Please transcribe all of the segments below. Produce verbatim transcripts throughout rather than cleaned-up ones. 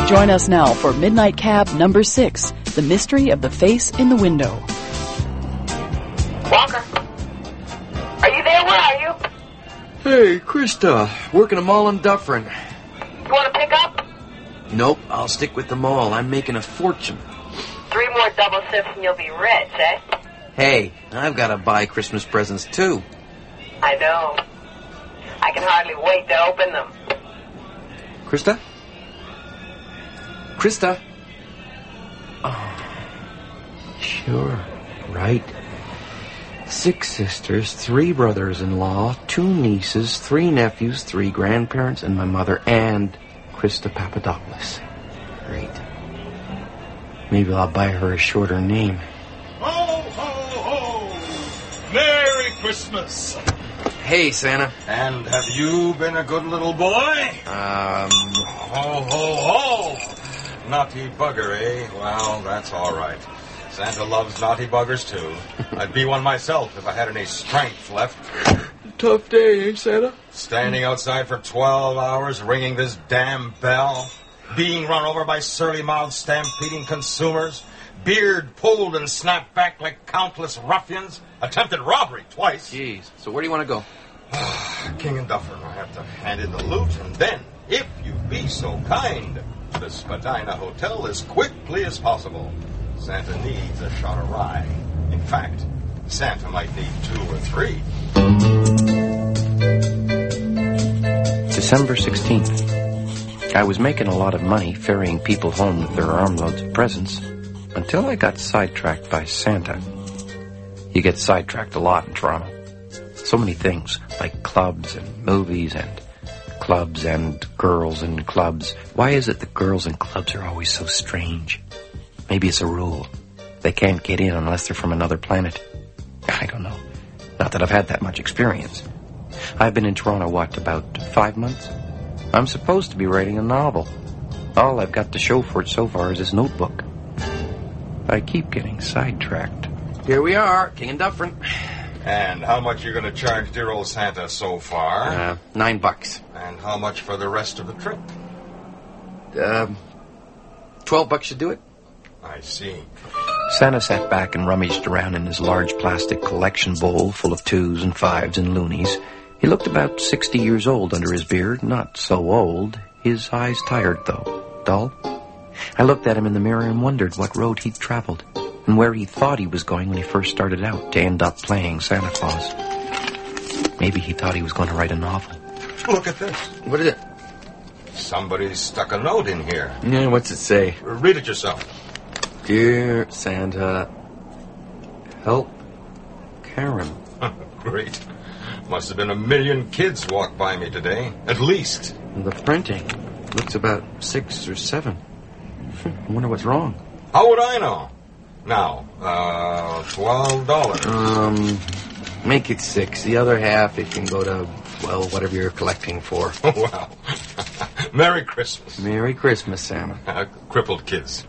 Join us now for Midnight Cab number six, The Mystery of the Face in the Window. Walker, are you there? Where are you? Hey, Krista, working a mall in Dufferin. You want to pick up? Nope, I'll stick with the mall. I'm making a fortune. Three more double sips and you'll be rich, eh? Hey, I've got to buy Christmas presents, too. I know. I can hardly wait to open them. Krista? Krista? Oh, sure, right. Six sisters, three brothers-in-law, two nieces, three nephews, three grandparents, and my mother, and Krista Papadopoulos. Great. Maybe I'll buy her a shorter name. Ho, ho, ho! Merry Christmas! Hey, Santa. And have you been a good little boy? Um... Ho, ho, ho! Naughty bugger, eh? Well, that's all right. Santa loves naughty buggers, too. I'd be one myself if I had any strength left. Tough day, eh, Santa? Standing outside for twelve hours, ringing this damn bell. Being run over by surly-mouthed, stampeding consumers. Beard pulled and snapped back like countless ruffians. Attempted robbery twice. Jeez. So where do you want to go? King and Dufferin. I have to hand in the loot, and then, if you be so kind, the Spadina Hotel as quickly as possible. Santa needs a shot of rye. In fact, Santa might need two or three. December sixteenth. I was making a lot of money ferrying people home with their armloads of presents until I got sidetracked by Santa. You get sidetracked a lot in Toronto. So many things, like clubs and movies and clubs and girls and clubs. Why is it that girls and clubs are always so strange? Maybe it's a rule. They can't get in unless they're from another planet. I don't know. Not that I've had that much experience. I've been in Toronto, what, about five months? I'm supposed to be writing a novel. All I've got to show for it so far is this notebook. I keep getting sidetracked. Here we are, King and Dufferin. And how much are you going to charge dear old Santa so far? Uh, nine bucks. And how much for the rest of the trip? Um, twelve bucks should do it. I see. Santa sat back and rummaged around in his large plastic collection bowl full of twos and fives and loonies. He looked about sixty years old under his beard, not so old. His eyes tired, though, dull. I looked at him in the mirror and wondered what road he'd traveled and where he thought he was going when he first started out to end up playing Santa Claus. Maybe he thought he was going to write a novel. Look at this. What is it? Somebody stuck a note in here. Yeah, what's it say? Read it yourself. Dear Santa, help Karen. Great. Must have been a million kids walk by me today. At least. The printing looks about six or seven. I wonder what's wrong. How would I know? Now, uh, twelve dollars. Um, make it six. The other half, it can go to, well, whatever you're collecting for. Wow. Merry Christmas. Merry Christmas, Santa. Uh, crippled kids.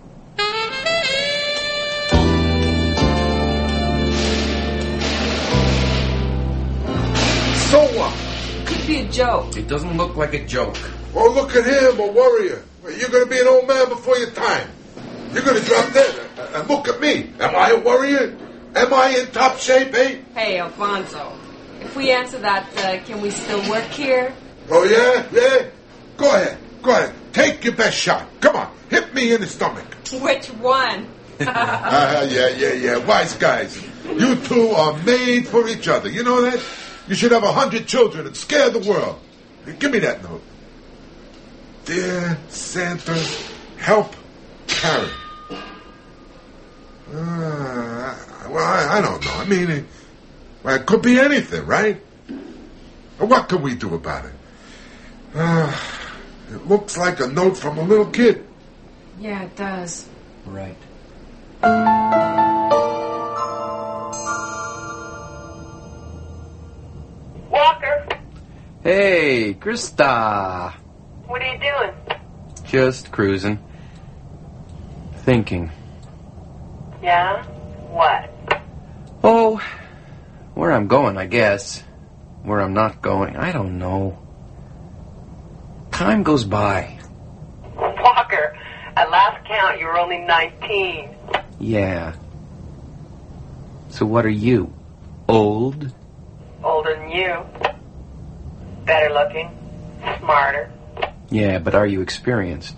So what? Could be a joke. It doesn't look like a joke. Oh, look at him, a warrior. You're going to be an old man before your time. You're going to drop dead. And look at me. Am I a warrior? Am I in top shape, eh? Hey, Alfonso. If we answer that, uh, can we still work here? Oh, yeah? Yeah? Go ahead. Go ahead. Take your best shot. Come on. Hit me in the stomach. Which one? uh, yeah, yeah, yeah. Wise guys. You two are made for each other. You know that? You should have a hundred children and scare the world. Give me that note. Dear Santa, help Karen. Uh, well, I, I don't know. I mean, it, well, it could be anything, right? What can we do about it? Uh, it looks like a note from a little kid. Yeah, it does. Right. Walker, Hey, Krista. what are you doing? Just cruising. Thinking. Yeah? What? Oh, where I'm going, I guess. Where I'm not going, I don't know. Time goes by. Walker, Walker, at last count, you were only nineteen. Yeah. So what are you? Old? Older than you. Better looking. Smarter. Yeah, but are you experienced?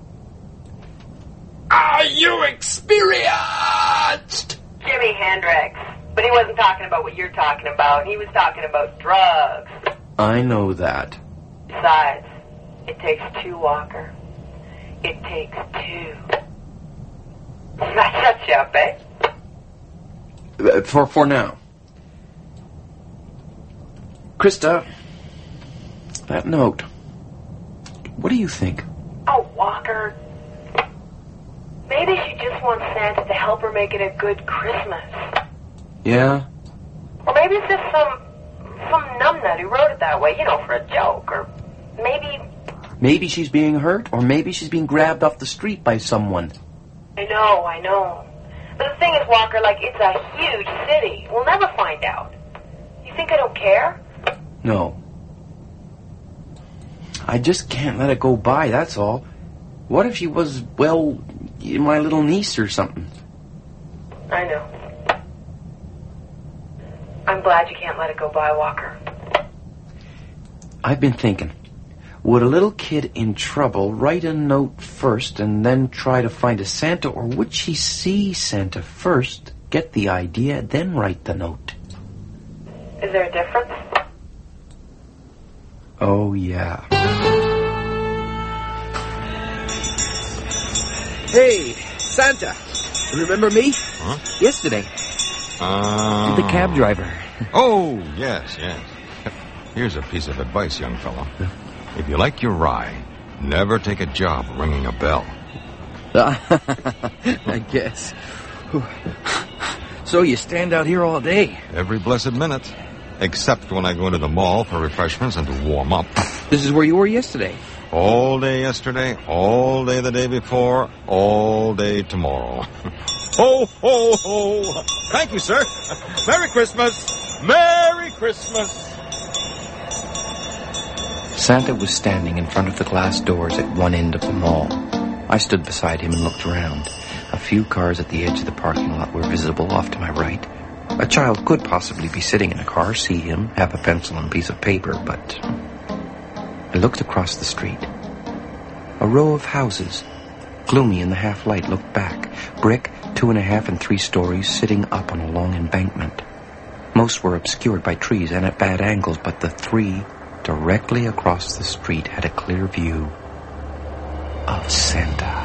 Are you experienced? Jimi Hendrix. But he wasn't talking about what you're talking about. He was talking about drugs. I know that. Besides, it takes two, Walker. It takes two. That shuts you up, eh? Uh, For for now. Krista, that note. What do you think? Oh, Walker. Maybe she just wants Santa to help her make it a good Christmas. Yeah? Or maybe it's just some some numbnut who wrote it that way, you know, for a joke. Or maybe... Maybe she's being hurt, or maybe she's being grabbed off the street by someone. I know, I know. But the thing is, Walker, like, it's a huge city. We'll never find out. You think I don't care? No. I just can't let it go by, that's all. What if she was, well, my little niece or something? I know. I'm glad you can't let it go by, Walker. I've been thinking. Would a little kid in trouble write a note first and then try to find a Santa, or would she see Santa first, get the idea, then write the note? Is there a difference? Oh, yeah. Hey, Santa. Remember me? Huh? Yesterday. Uh, The cab driver. Oh, yes, yes. Here's a piece of advice, young fellow. If you like your ride, never take a job ringing a bell. I guess. So you stand out here all day? Every blessed minute. Except when I go into the mall for refreshments and to warm up. This is where you were yesterday. All day yesterday, all day the day before, all day tomorrow. Ho, ho, ho. Thank you, sir. Merry Christmas. Merry Christmas. Santa was standing in front of the glass doors at one end of the mall. I stood beside him and looked around. A few cars at the edge of the parking lot were visible off to my right. A child could possibly be sitting in a car, see him, have a pencil and a piece of paper, but... I looked across the street. A row of houses, gloomy in the half-light, looked back. Brick, two and a half and three stories, sitting up on a long embankment. Most were obscured by trees and at bad angles, but the three directly across the street had a clear view of Santa.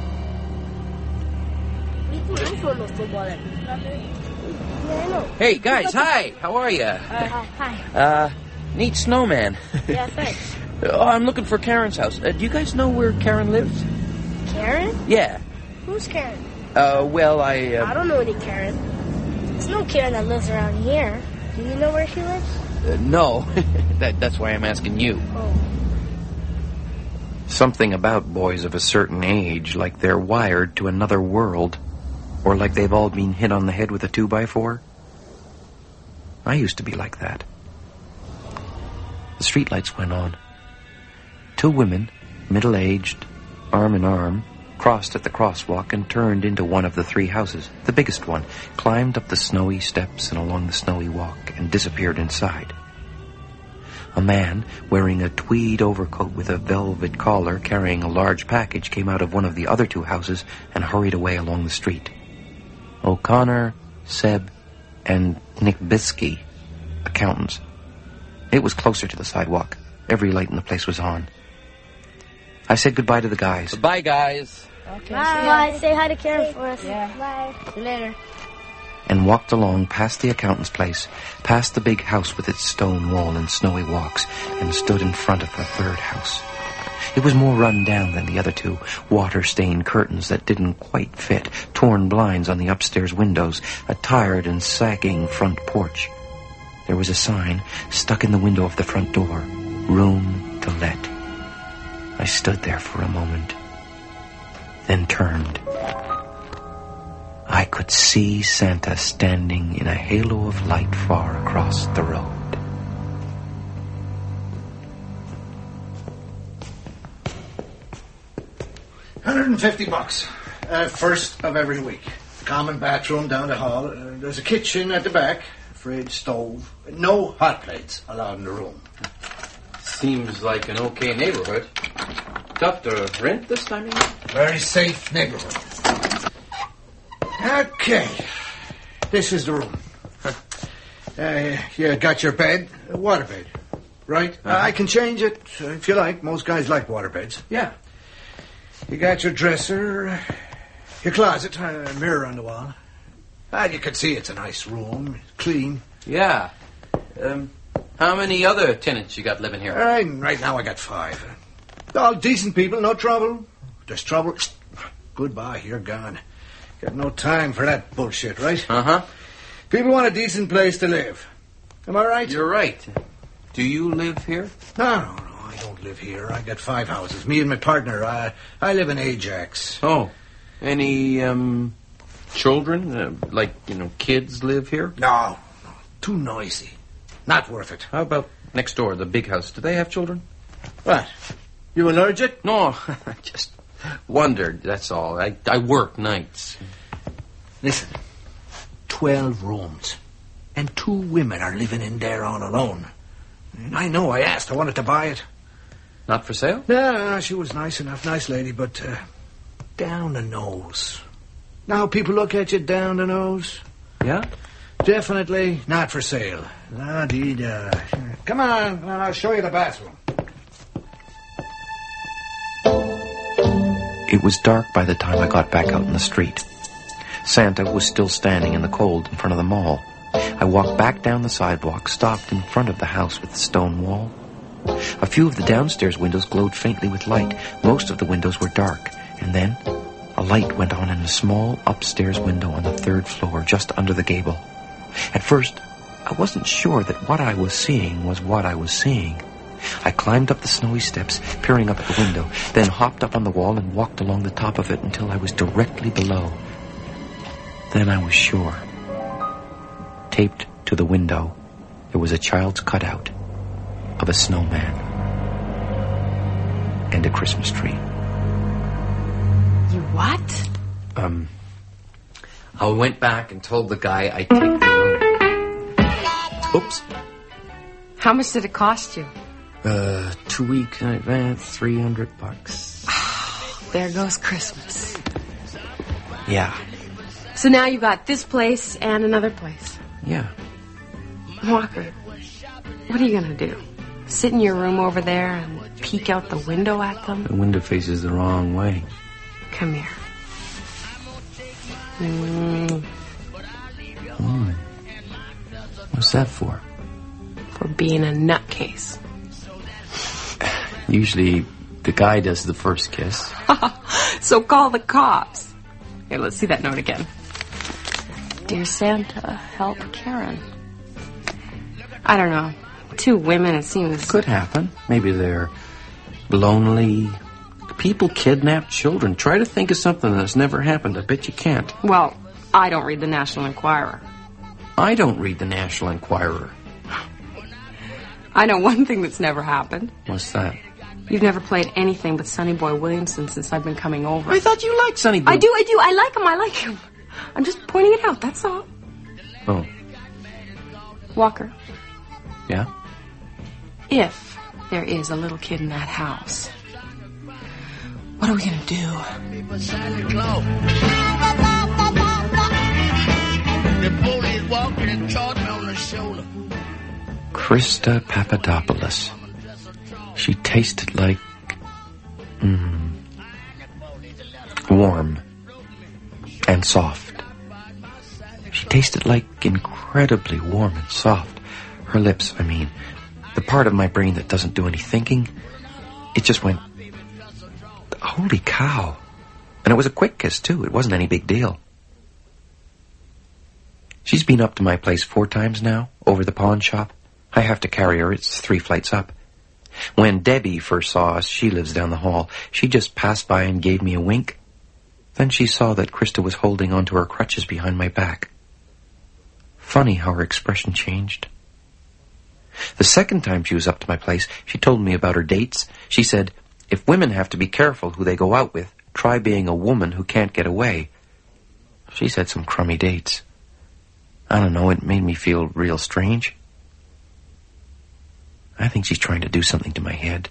Hey, guys, hi! How are you? Uh, hi. Uh, neat snowman. Yeah, thanks. Oh, I'm looking for Karen's house. Uh, do you guys know where Karen lives? Karen? Yeah. Who's Karen? Uh, well, I... Uh, I don't know any Karen. There's no Karen that lives around here. Do you know where she lives? Uh, no. that, that's why I'm asking you. Oh. Something about boys of a certain age, like they're wired to another world. Or like they've all been hit on the head with a two by four. I used to be like that. The streetlights went on. Two women, middle-aged, arm in arm, crossed at the crosswalk and turned into one of the three houses, the biggest one, climbed up the snowy steps and along the snowy walk, and disappeared inside. A man, wearing a tweed overcoat with a velvet collar, carrying a large package, came out of one of the other two houses and hurried away along the street. O'Connor, Seb, and Nick Biskey, accountants. It was closer to the sidewalk. Every light in the place was on. I said goodbye to the guys. Bye, guys. Okay. Bye. Bye. Say hi to Karen for us. Yeah. Bye. See you later. And walked along past the accountant's place, past the big house with its stone wall and snowy walks, and stood in front of the third house. It was more run down than the other two, water-stained curtains that didn't quite fit, torn blinds on the upstairs windows, a tired and sagging front porch. There was a sign stuck in the window of the front door, room to let. I stood there for a moment, then turned. I could see Santa standing in a halo of light far across the road. one hundred fifty bucks. Uh, first of every week. Common bathroom down the hall. Uh, there's a kitchen at the back. Fridge, stove. No hot plates allowed in the room. Seems like an okay neighborhood. Tough to rent this time of year? Very safe neighborhood. Okay. This is the room. Uh, you got your bed, a water bed, right? Uh-huh. I can change it uh, if you like. Most guys like water beds. Yeah. You got your dresser, your closet, a mirror on the wall. And you can see it's a nice room, clean. Yeah. Um, how many other tenants you got living here? Uh, right now I got five. All decent people, no trouble. There's trouble. Goodbye, you're gone. Got no time for that bullshit, right? Uh-huh. People want a decent place to live. Am I right? You're right. Do you live here? No, no, no. I don't live here. I got five houses. Me and my partner. I, I live in Ajax. Oh. Any, um, children? Uh, like, you know, kids live here? No, no. Too noisy. Not worth it. How about next door, the big house? Do they have children? What? You allergic? No, I just wondered, that's all. I, I work nights. Listen. Twelve rooms. And two women are living in there all alone. And I know, I asked. I wanted to buy it. Not for sale? No, no, she was nice enough. Nice lady, but uh, down the nose. Now people look at you down the nose. Yeah? Definitely not for sale. La-dee-da. Come on, I'll show you the bathroom. It was dark by the time I got back out in the street. Santa was still standing in the cold in front of the mall. I walked back down the sidewalk, stopped in front of the house with the stone wall. A few of the downstairs windows glowed faintly with light. Most of the windows were dark. And then a light went on in a small upstairs window on the third floor, just under the gable. At first, I wasn't sure that what I was seeing was what I was seeing. I climbed up the snowy steps, peering up at the window, then hopped up on the wall and walked along the top of it until I was directly below. Then I was sure. Taped to the window, there was a child's cutout of a snowman and a Christmas tree. You what? Um, I went back and told the guy I'd take the room. Oops. How much did it cost you? Uh, two weeks in advance, three hundred bucks. There goes Christmas. Yeah. So now you got this place and another place. Yeah. Walker, what are you gonna do? Sit in your room over there and peek out the window at them? The window faces the wrong way. Come here. Mm. Mm. What's that for? For being a nutcase. Usually the guy does the first kiss. So call the cops. Here, let's see that note again. Dear Santa, help Karen. I don't know. Two women, it seems. Could happen. Maybe they're lonely. People kidnap children. Try to think of something that's never happened. I bet you can't. Well, I don't read the National Enquirer. I don't read the National Enquirer. I know one thing that's never happened. What's that? You've never played anything but Sonny Boy Williamson since I've been coming over. I thought you liked Sonny Boy. I do, I do. I like him, I like him. I'm just pointing it out, that's all. Oh. Walker. Yeah? If there is a little kid in that house, what are we going to do? Krista Papadopoulos. She tasted like... Mm, warm and soft. She tasted like incredibly warm and soft. Her lips, I mean, the part of my brain that doesn't do any thinking, it just went, holy cow. And it was a quick kiss, too. It wasn't any big deal. She's been up to my place four times now, over the pawn shop. I have to carry her. It's three flights up. When Debbie first saw us, she lives down the hall, she just passed by and gave me a wink. Then she saw that Krista was holding onto her crutches behind my back. Funny how her expression changed. The second time she was up to my place, she told me about her dates. She said, if women have to be careful who they go out with, Try being a woman who can't get away. She's had some crummy dates. I don't know, it made me feel real strange. I think she's trying to do something to my head.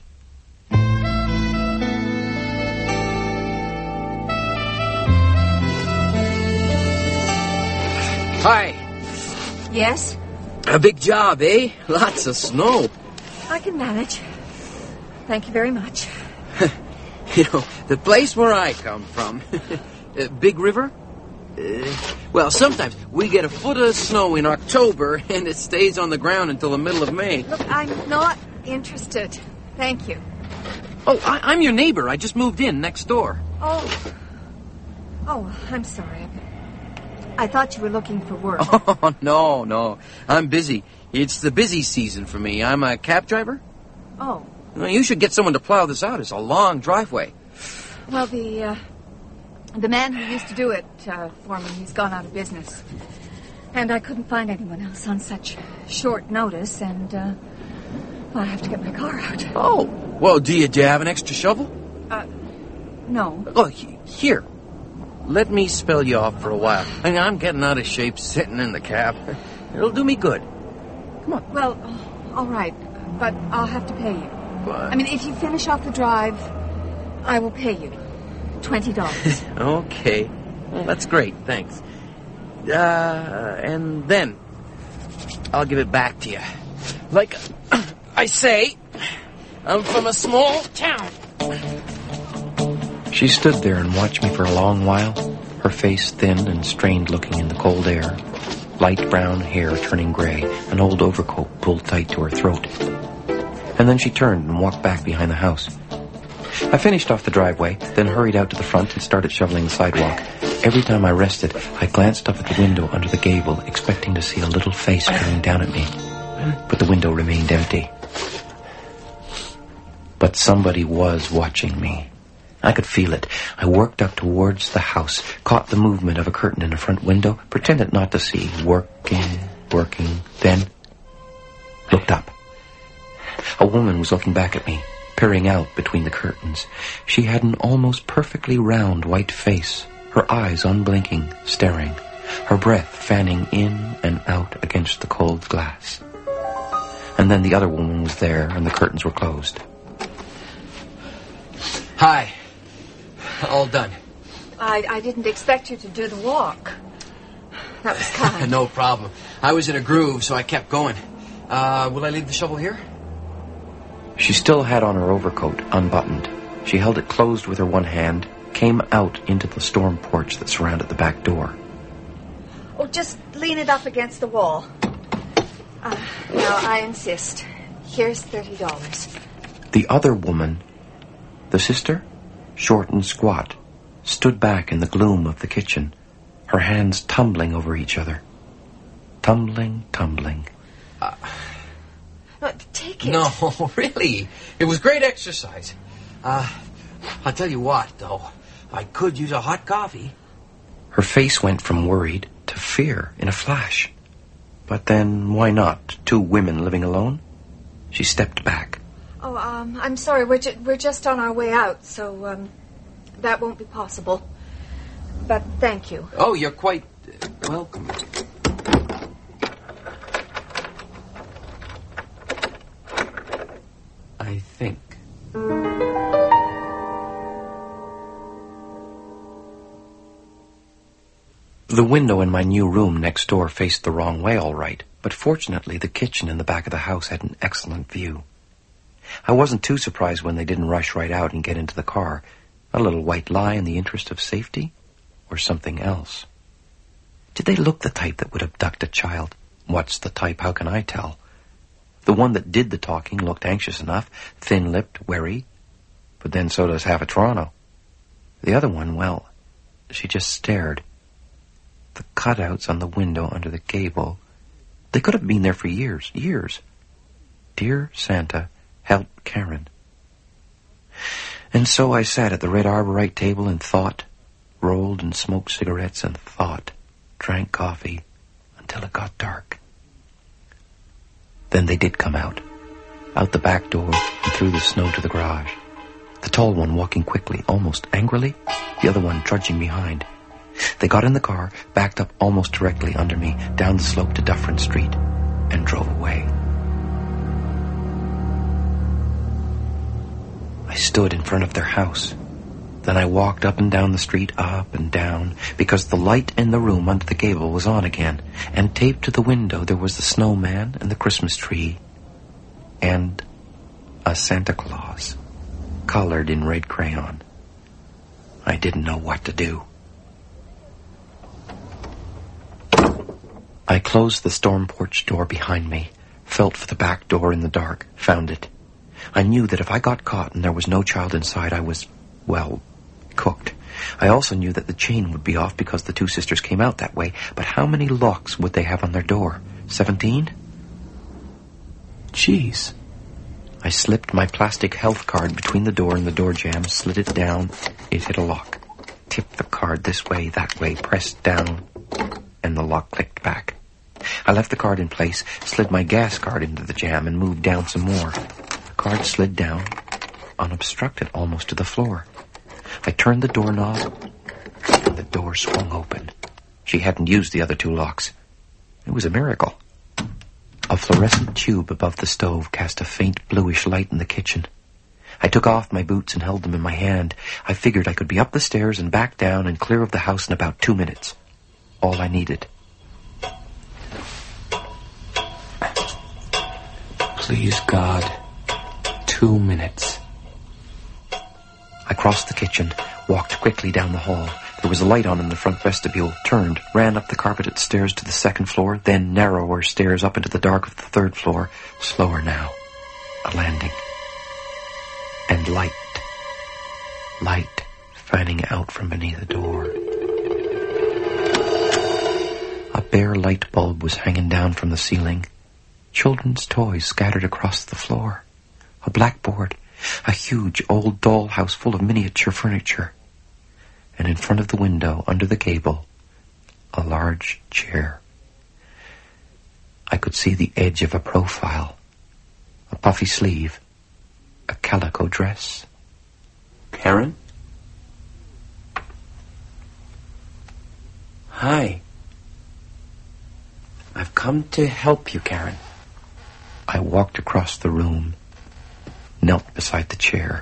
Hi. Yes? A big job, eh? Lots of snow. I can manage. Thank you very much. You know, the place where I come from, uh, Big River, uh, well, sometimes we get a foot of snow in October and it stays on the ground until the middle of May. Look, I'm not interested. Thank you. Oh, I- I'm your neighbor. I just moved in next door. Oh. Oh, I'm sorry. I thought you were looking for work. Oh, no, no. I'm busy. It's the busy season for me. I'm a cab driver. Oh. Well, you should get someone to plow this out. It's a long driveway. Well, the, uh, the man who used to do it uh, for me, he's gone out of business. And I couldn't find anyone else on such short notice, and, uh, well, I have to get my car out. Oh. Well, do you, do you have an extra shovel? Uh, no. Oh, he- here. Let me spell you off for a while. I mean, I'm getting out of shape sitting in the cab. It'll do me good. Come on. Well, all right, but I'll have to pay you. What? I mean, if you finish off the drive, I will pay you twenty dollars. Okay. Well, that's great. Thanks. Uh, and then I'll give it back to you. Like I say, I'm from a small town. She stood there and watched me for a long while, her face thin and strained looking in the cold air, light brown hair turning gray, an old overcoat pulled tight to her throat. And then she turned and walked back behind the house. I finished off the driveway, then hurried out to the front and started shoveling the sidewalk. Every time I rested, I glanced up at the window under the gable, expecting to see a little face peering down at me. But the window remained empty. But somebody was watching me. I could feel it. I worked up towards the house, caught the movement of a curtain in a front window, pretended not to see, working, working, then looked up. A woman was looking back at me, peering out between the curtains. She had an almost perfectly round white face, her eyes unblinking, staring, her breath fanning in and out against the cold glass. And then the other woman was there, and the curtains were closed. Hi. All done. I, I didn't expect you to do the walk. That was kind. No problem. I was in a groove, so I kept going. Uh, will I leave the shovel here? She still had on her overcoat, unbuttoned. She held it closed with her one hand, came out into the storm porch that surrounded the back door. Oh, just lean it up against the wall. Uh, now, I insist. Here's thirty dollars. The other woman, the sister, short and squat, stood back in the gloom of the kitchen, her hands tumbling over each other. Tumbling, tumbling. Uh, no, take it. No, really. It was great exercise. Uh, I'll tell you what, though. I could use a hot coffee. Her face went from worried to fear in a flash. But then, why not? Two women living alone? She stepped back. Oh, um, I'm sorry. We're, ju- we're just on our way out, so um, that won't be possible. But thank you. Oh, you're quite uh, welcome. I think. The window in my new room next door faced the wrong way, all right, but fortunately the kitchen in the back of the house had an excellent view. I wasn't too surprised when they didn't rush right out and get into the car. A little white lie in the interest of safety? Or something else? Did they look the type that would abduct a child? What's the type? How can I tell? The one that did the talking looked anxious enough, thin-lipped, wary. But then so does half of Toronto. The other one, well, she just stared. The cutouts on the window under the gable, they could have been there for years, years. Dear Santa, help Karen. And so I sat at the red arborite table and thought, rolled and smoked cigarettes and thought, drank coffee until it got dark. Then they did come out, out the back door and through the snow to the garage. The tall one walking quickly, almost angrily, the other one trudging behind. They got in the car, backed up almost directly under me, down the slope to Dufferin Street, and drove away. I stood in front of their house. Then I walked up and down the street, up and down, because the light in the room under the gable was on again, and taped to the window there was the snowman and the Christmas tree, and a Santa Claus, colored in red crayon. I didn't know what to do. I closed the storm porch door behind me, felt for the back door in the dark, found it. I knew that if I got caught and there was no child inside, I was, well, cooked. I also knew that the chain would be off because the two sisters came out that way, but how many locks would they have on their door? Seventeen? Jeez. I slipped my plastic health card between the door and the door jamb, slid it down. It hit a lock. Tipped the card this way, that way, pressed down, and the lock clicked back. I left the card in place, slid my gas card into the jamb, and moved down some more. The card slid down, unobstructed almost to the floor. I turned the doorknob, and the door swung open. She hadn't used the other two locks. It was a miracle. A fluorescent tube above the stove cast a faint bluish light in the kitchen. I took off my boots and held them in my hand. I figured I could be up the stairs and back down and clear of the house in about two minutes. All I needed. Please, God, two minutes. I crossed the kitchen, walked quickly down the hall. There was a light on in the front vestibule, turned, ran up the carpeted stairs to the second floor, then narrower stairs up into the dark of the third floor. Slower now. A landing. And light. Light fanning out from beneath the door. A bare light bulb was hanging down from the ceiling. Children's toys scattered across the floor. A blackboard. A huge old dollhouse full of miniature furniture. And in front of the window, under the gable, a large chair. I could see the edge of a profile, a puffy sleeve, a calico dress. Karen? Hi. I've come to help you, Karen. I walked across the room, knelt beside the chair.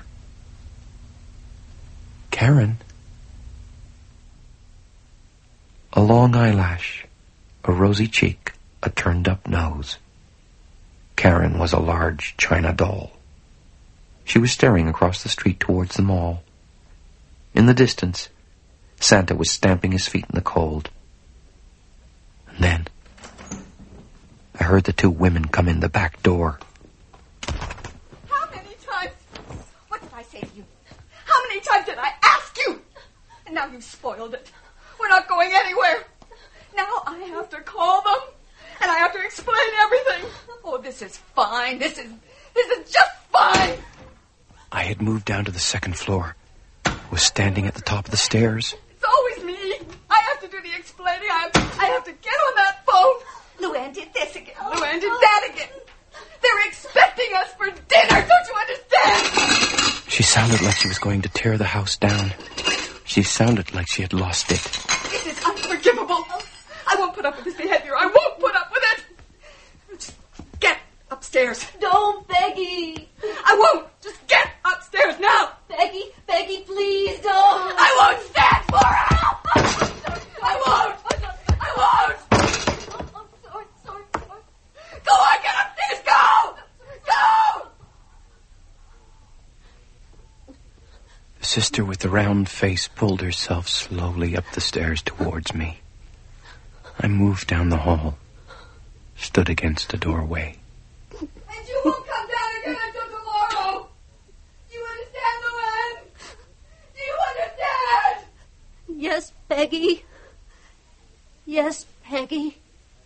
Karen? A long eyelash, a rosy cheek, a turned-up nose. Karen was a large china doll. She was staring across the street towards the mall. In the distance, Santa was stamping his feet in the cold. And then, I heard the two women come in the back door. How many times? What did I say to you? How many times did I ask you? And now you've spoiled it. We're not going anywhere. Now I have to call them, and I have to explain everything. Oh, this is fine. This is, this is just fine. I had moved down to the second floor, was standing at the top of the stairs. It's always me. I have to do the explaining. I have, I have to get on that phone. Luann did this again. Luann did that again. They're expecting us for dinner. Don't you understand? She sounded like she was going to tear the house down. She sounded like she had lost it. This is unforgivable. I won't put up with this behavior. I won't put up with it. Just get upstairs. Don't, Peggy. I won't. Just get upstairs now. Peggy, Peggy, please don't. I won't stand for it. I won't. I won't. I'm sorry, sorry, sorry. Go on, get upstairs. Go. Go. The sister with the round face pulled herself slowly up the stairs towards me. I moved down the hall, stood against a doorway. And you won't come down again until tomorrow. Do you understand, Luann? Do you understand? Yes, Peggy. Yes, Peggy.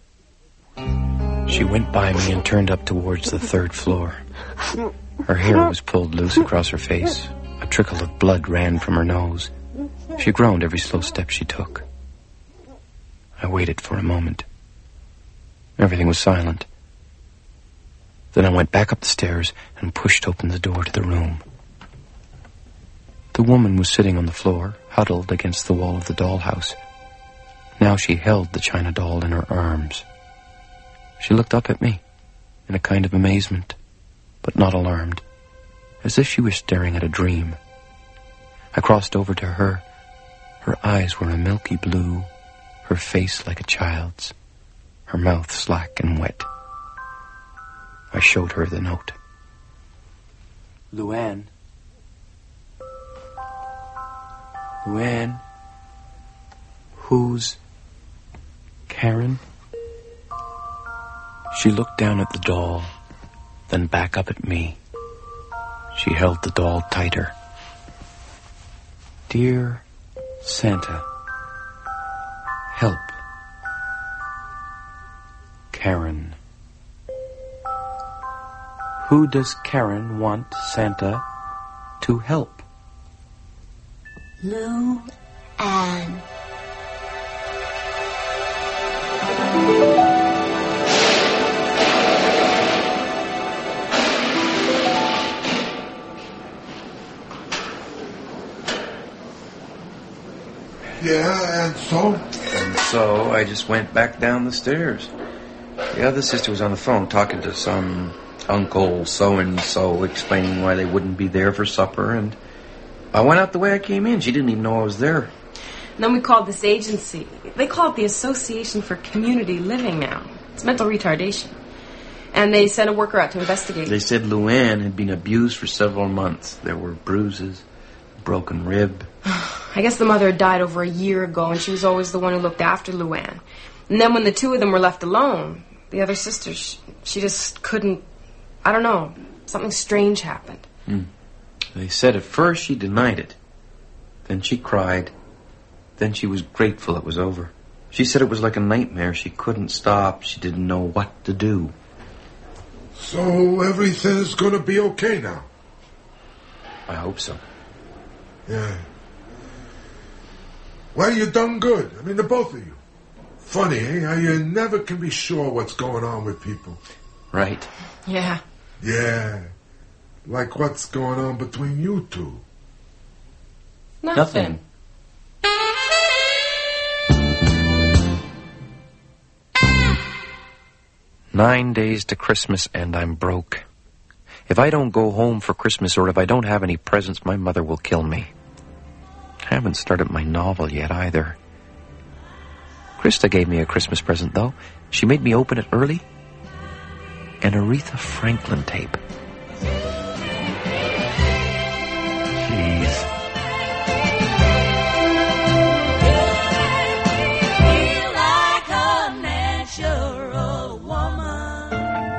She went by me and turned up towards the third floor. Her hair was pulled loose across her face. A trickle of blood ran from her nose. She groaned every slow step she took. I waited for a moment. Everything was silent. Then I went back up the stairs and pushed open the door to the room. The woman was sitting on the floor, huddled against the wall of the dollhouse. Now she held the china doll in her arms. She looked up at me in a kind of amazement, but not alarmed, as if she were staring at a dream. I crossed over to her. Her eyes were a milky blue, her face like a child's, her mouth slack and wet. I showed her the note. Luann. Luann. Who's Karen? She looked down at the doll, then back up at me. She held the doll tighter. Dear Santa, help. Karen. Who does Karen want Santa to help? Lou Ann. Yeah, and so? And so I just went back down the stairs. The other sister was on the phone talking to some uncle so-and-so, explaining why they wouldn't be there for supper, and I went out the way I came in. She didn't even know I was there. And then we called this agency. They call it the Association for Community Living now. It's mental retardation. And they sent a worker out to investigate. They said Luann had been abused for several months. There were bruises, broken rib. I guess the mother had died over a year ago, and she was always the one who looked after Luann. And then when the two of them were left alone, the other sister, she, she just couldn't, I don't know, something strange happened. Hmm. They said at first she denied it. Then she cried. Then she was grateful it was over. She said it was like a nightmare. She couldn't stop. She didn't know what to do. So everything's gonna be okay now? I hope so. Yeah. Well, you done good. I mean, the both of you. Funny, eh? How you never can be sure what's going on with people. Right. Yeah. Yeah. Like what's going on between you two? Nothing. Nine days to Christmas and I'm broke. If I don't go home for Christmas or if I don't have any presents, my mother will kill me. I haven't started my novel yet either. Krista gave me a Christmas present, though. She made me open it early. An Aretha Franklin tape. Jeez. Feel like a natural woman.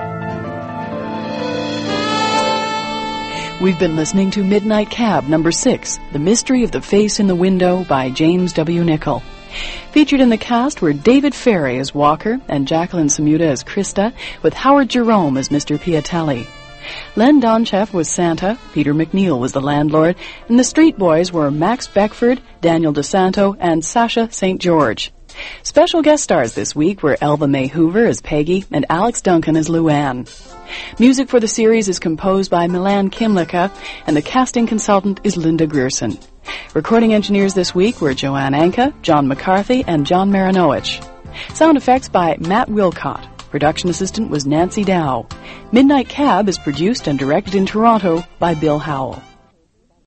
We've been listening to Midnight Cab, number six, The Mystery of the Face in the Window by James W. Nichol. Featured in the cast were David Ferry as Walker and Jacqueline Samuda as Krista, with Howard Jerome as Mister Piatelli. Len Doncheff was Santa, Peter McNeil was the landlord, and the Street Boys were Max Beckford, Daniel DeSanto, and Sasha Saint George. Special guest stars this week were Elva Mae Hoover as Peggy and Alex Duncan as Luann. Music for the series is composed by Milan Kimlicka, and the casting consultant is Linda Grierson. Recording engineers this week were Joanne Anka, John McCarthy, and John Marinowicz. Sound effects by Matt Wilcott. Production assistant was Nancy Dow. Midnight Cab is produced and directed in Toronto by Bill Howell.